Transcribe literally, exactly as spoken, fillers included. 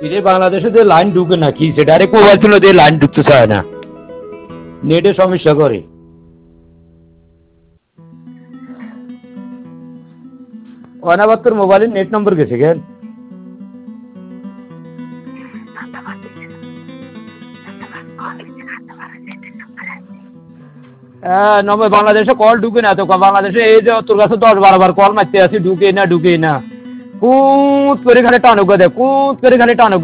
এর বাংলাদেশে যে লাইন ঢুকে না কি সেটা ডাইরেক্ট মোবাইল ছিল দিয়ে লাইন ঢুকতে চায় না, নেটের সমস্যা করে। অনাবাদ তোর মোবাইলের নেট নম্বর গেছে কেন? হ্যাঁ নম্বর বাংলাদেশে কল ঢুকে না তো, বাংলাদেশে এই যে তোর কাছে দশ বারো বার কল মারতে আসি ঢুকে না ঢুকে না, কুত করে খালি টানুক দেয়, কুত করে খালি টানুক